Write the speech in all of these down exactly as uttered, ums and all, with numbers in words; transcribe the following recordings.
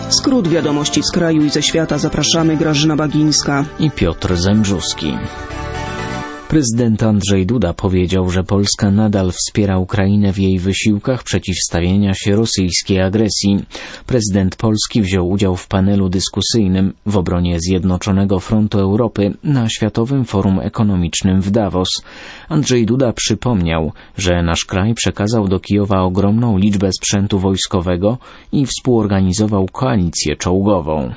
Skrót wiadomości z kraju i ze świata. Zapraszamy, Grażyna Bagińska i Piotr Zembrzuski. Prezydent Andrzej Duda powiedział, że Polska nadal wspiera Ukrainę w jej wysiłkach przeciwstawienia się rosyjskiej agresji. Prezydent Polski wziął udział w panelu dyskusyjnym w obronie Zjednoczonego Frontu Europy na Światowym Forum Ekonomicznym w Davos. Andrzej Duda przypomniał, że nasz kraj przekazał do Kijowa ogromną liczbę sprzętu wojskowego i współorganizował koalicję czołgową.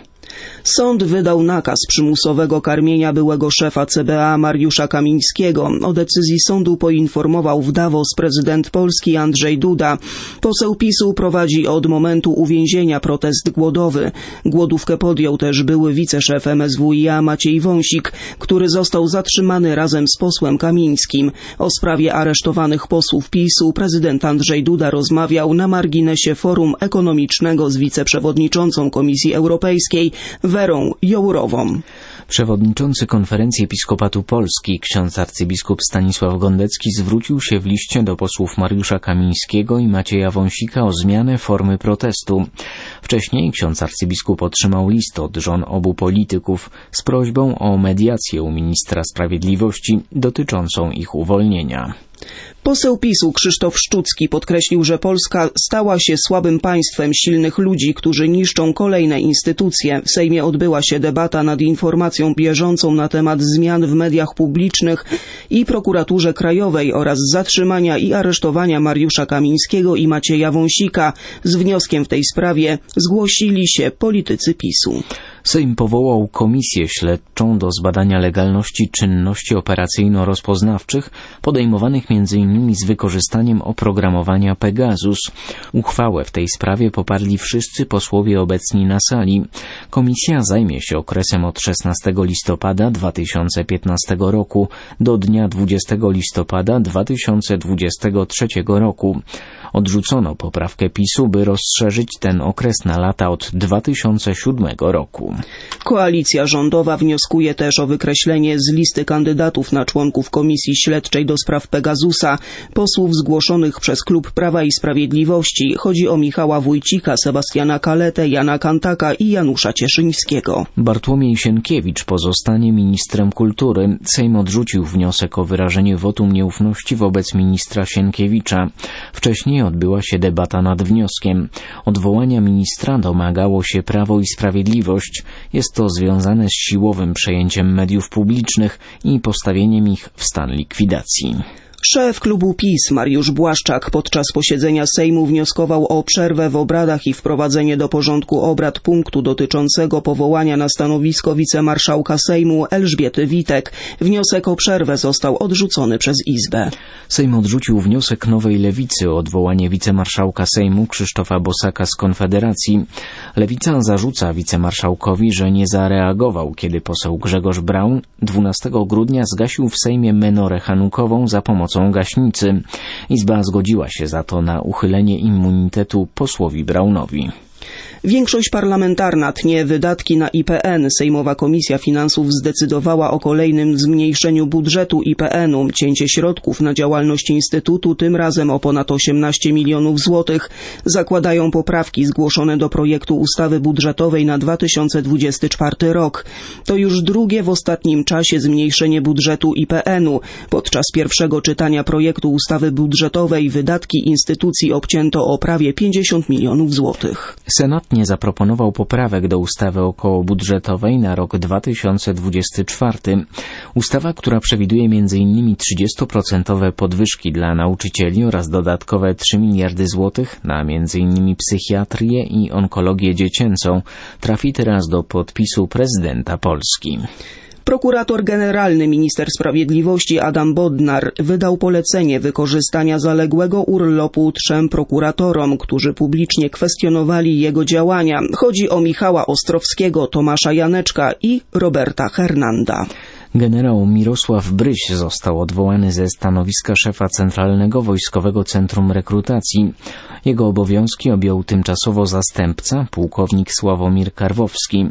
Sąd wydał nakaz przymusowego karmienia byłego szefa C B A Mariusza Kamińskiego. O decyzji sądu poinformował w Davos prezydent Polski Andrzej Duda. Poseł PiSu prowadzi od momentu uwięzienia protest głodowy. Głodówkę podjął też były wiceszef M S W iA Maciej Wąsik, który został zatrzymany razem z posłem Kamińskim. O sprawie aresztowanych posłów PiSu prezydent Andrzej Duda rozmawiał na marginesie Forum Ekonomicznego z wiceprzewodniczącą Komisji Europejskiej Werą Jourową. Przewodniczący Konferencji Episkopatu Polski, ksiądz arcybiskup Stanisław Gondecki zwrócił się w liście do posłów Mariusza Kamińskiego i Macieja Wąsika o zmianę formy protestu. Wcześniej ksiądz arcybiskup otrzymał list od żon obu polityków z prośbą o mediację u ministra sprawiedliwości dotyczącą ich uwolnienia. Poseł PiSu Krzysztof Szczucki podkreślił, że Polska stała się słabym państwem silnych ludzi, którzy niszczą kolejne instytucje. W Sejmie odbyła się debata nad informacją bieżącą na temat zmian w mediach publicznych i prokuraturze krajowej oraz zatrzymania i aresztowania Mariusza Kamińskiego i Macieja Wąsika. Z wnioskiem w tej sprawie zgłosili się politycy PiSu. Sejm powołał komisję śledczą do zbadania legalności czynności operacyjno-rozpoznawczych podejmowanych między innymi z wykorzystaniem oprogramowania Pegasus. Uchwałę w tej sprawie poparli wszyscy posłowie obecni na sali. Komisja zajmie się okresem od szesnastego listopada dwa tysiące piętnastego roku do dnia dwudziestego listopada dwa tysiące dwudziestego trzeciego roku. Odrzucono poprawkę PiSu, by rozszerzyć ten okres na lata od dwa tysiące siódmego roku. Koalicja rządowa wnioskuje też o wykreślenie z listy kandydatów na członków Komisji Śledczej do spraw Pegasusa posłów zgłoszonych przez Klub Prawa i Sprawiedliwości. Chodzi o Michała Wójcika, Sebastiana Kaletę, Jana Kantaka i Janusza Cieszyńskiego. Bartłomiej Sienkiewicz pozostanie ministrem kultury. Sejm odrzucił wniosek o wyrażenie wotum nieufności wobec ministra Sienkiewicza. Wcześniej odbyła się debata nad wnioskiem. Odwołania ministra domagało się Prawo i Sprawiedliwość. Jest to związane z siłowym przejęciem mediów publicznych i postawieniem ich w stan likwidacji. Szef klubu PiS Mariusz Błaszczak podczas posiedzenia Sejmu wnioskował o przerwę w obradach i wprowadzenie do porządku obrad punktu dotyczącego powołania na stanowisko wicemarszałka Sejmu Elżbiety Witek. Wniosek o przerwę został odrzucony przez Izbę. Sejm odrzucił wniosek Nowej Lewicy o odwołanie wicemarszałka Sejmu Krzysztofa Bosaka z Konfederacji. Lewica zarzuca wicemarszałkowi, że nie zareagował, kiedy poseł Grzegorz Braun dwunastego grudnia zgasił w Sejmie menorę chanukową za pomocą gaśnicy. Izba zgodziła się za to na uchylenie immunitetu posłowi Braunowi. Większość parlamentarna tnie wydatki na I P N. Sejmowa Komisja Finansów zdecydowała o kolejnym zmniejszeniu budżetu I P N u. Cięcie środków na działalność Instytutu, tym razem o ponad osiemnaście milionów złotych, zakładają poprawki zgłoszone do projektu ustawy budżetowej na dwa tysiące dwudziesty czwarty rok. To już drugie w ostatnim czasie zmniejszenie budżetu I P N u. Podczas pierwszego czytania projektu ustawy budżetowej wydatki instytucji obcięto o prawie pięćdziesiąt milionów złotych. Senat nie zaproponował poprawek do ustawy okołobudżetowej na rok dwa tysiące dwudziesty czwarty. Ustawa, która przewiduje między innymi trzydziestoprocentowe podwyżki dla nauczycieli oraz dodatkowe trzy miliardy złotych na między innymi psychiatrię i onkologię dziecięcą, trafi teraz do podpisu prezydenta Polski. Prokurator generalny minister sprawiedliwości Adam Bodnar wydał polecenie wykorzystania zaległego urlopu trzem prokuratorom, którzy publicznie kwestionowali jego działania. Chodzi o Michała Ostrowskiego, Tomasza Janeczka i Roberta Hernanda. Generał Mirosław Bryś został odwołany ze stanowiska szefa Centralnego Wojskowego Centrum Rekrutacji. Jego obowiązki objął tymczasowo zastępca, pułkownik Sławomir Karwowski.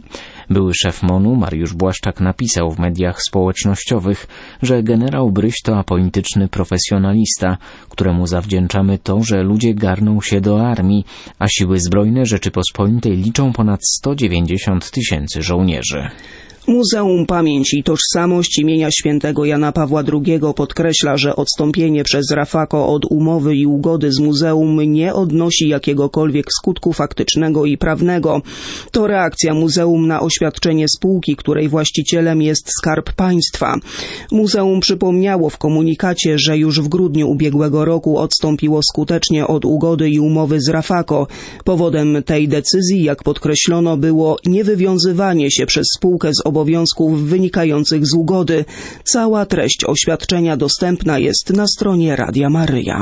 Były szef MONU Mariusz Błaszczak napisał w mediach społecznościowych, że generał Bryś to apolityczny profesjonalista, któremu zawdzięczamy to, że ludzie garną się do armii, a siły zbrojne Rzeczypospolitej liczą ponad sto dziewięćdziesiąt tysięcy żołnierzy. Muzeum Pamięć i Tożsamość imienia świętego Jana Pawła drugiego podkreśla, że odstąpienie przez Rafako od umowy i ugody z muzeum nie odnosi jakiegokolwiek skutku faktycznego i prawnego. To reakcja muzeum na oświadczenie spółki, której właścicielem jest Skarb Państwa. Muzeum przypomniało w komunikacie, że już w grudniu ubiegłego roku odstąpiło skutecznie od ugody i umowy z Rafako. Powodem tej decyzji, jak podkreślono, było niewywiązywanie się przez spółkę z obowiązków obowiązków wynikających z ugody. Cała treść oświadczenia dostępna jest na stronie Radia Maryja.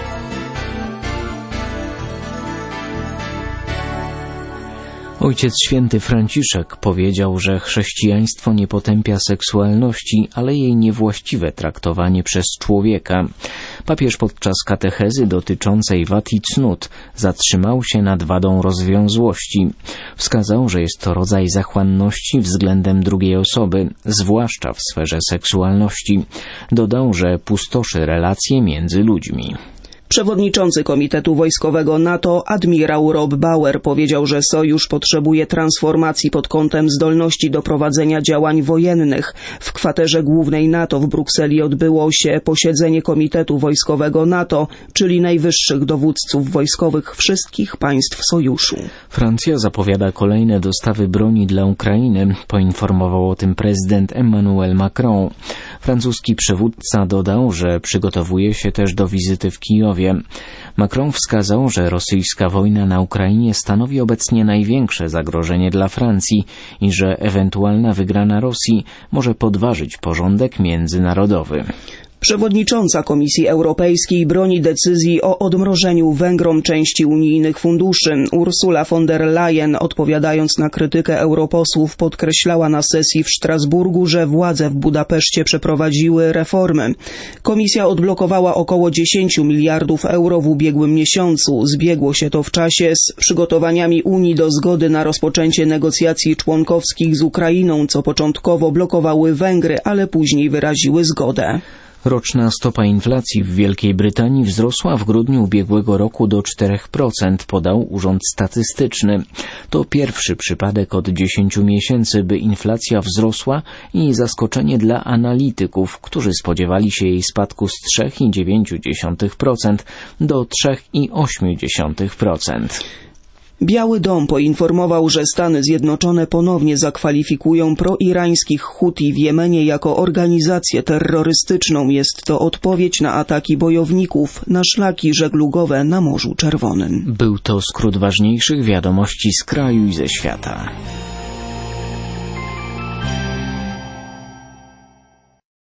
Ojciec Święty Franciszek powiedział, że chrześcijaństwo nie potępia seksualności, ale jej niewłaściwe traktowanie przez człowieka. Papież podczas katechezy dotyczącej wad i cnót zatrzymał się nad wadą rozwiązłości. Wskazał, że jest to rodzaj zachłanności względem drugiej osoby, zwłaszcza w sferze seksualności. Dodał, że pustoszy relacje między ludźmi. Przewodniczący Komitetu Wojskowego NATO admirał Rob Bauer powiedział, że sojusz potrzebuje transformacji pod kątem zdolności do prowadzenia działań wojennych. W kwaterze głównej NATO w Brukseli odbyło się posiedzenie Komitetu Wojskowego NATO, czyli najwyższych dowódców wojskowych wszystkich państw sojuszu. Francja zapowiada kolejne dostawy broni dla Ukrainy, poinformował o tym prezydent Emmanuel Macron. Francuski przywódca dodał, że przygotowuje się też do wizyty w Kijowie. Macron wskazał, że rosyjska wojna na Ukrainie stanowi obecnie największe zagrożenie dla Francji i że ewentualna wygrana Rosji może podważyć porządek międzynarodowy. Przewodnicząca Komisji Europejskiej broni decyzji o odmrożeniu Węgrom części unijnych funduszy. Ursula von der Leyen, odpowiadając na krytykę europosłów, podkreślała na sesji w Strasburgu, że władze w Budapeszcie przeprowadziły reformy. Komisja odblokowała około dziesięć miliardów euro w ubiegłym miesiącu. Zbiegło się to w czasie z przygotowaniami Unii do zgody na rozpoczęcie negocjacji członkowskich z Ukrainą, co początkowo blokowały Węgry, ale później wyraziły zgodę. Roczna stopa inflacji w Wielkiej Brytanii wzrosła w grudniu ubiegłego roku do czterech procent, podał Urząd Statystyczny. To pierwszy przypadek od dziesięciu miesięcy, by inflacja wzrosła i zaskoczenie dla analityków, którzy spodziewali się jej spadku z trzy przecinek dziewięć procent do trzy przecinek osiem procent. Biały Dom poinformował, że Stany Zjednoczone ponownie zakwalifikują proirańskich Huti w Jemenie jako organizację terrorystyczną. Jest to odpowiedź na ataki bojowników na szlaki żeglugowe na Morzu Czerwonym. Był to skrót ważniejszych wiadomości z kraju i ze świata.